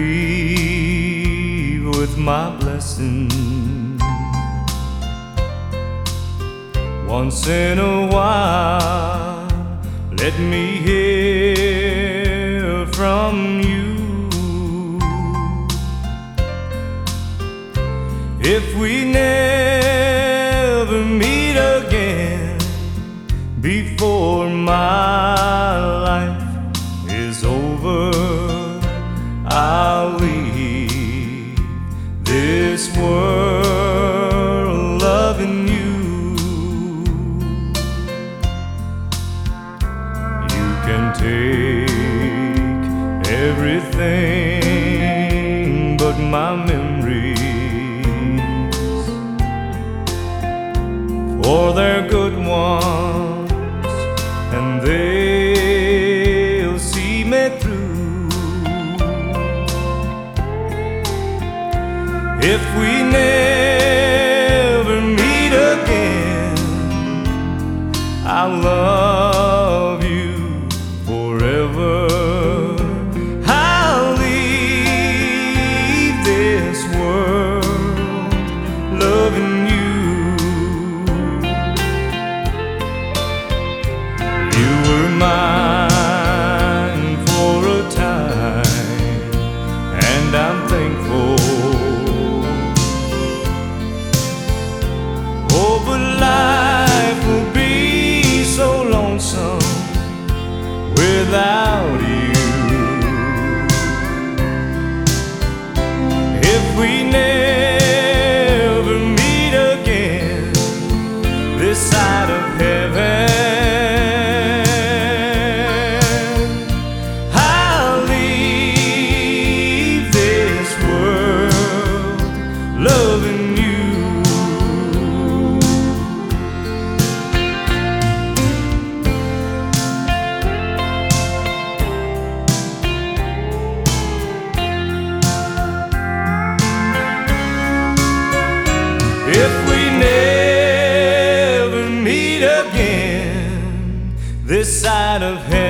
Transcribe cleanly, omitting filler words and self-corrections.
leave with my blessing. Once in a while, let me hear from you. If we never meet again before my life is over, I'll leave this world loving you. You can take everything but my memories, for they're good ones and they'll see me through. If we never meet again, I'll love you forever. I'll leave this world loving you. You were mine for a time, and I'm thankful. Oh, but life will be so lonesome without you. If we never meet again this side of heaven, I'll leave this world loving you. If we never meet again this side of heaven,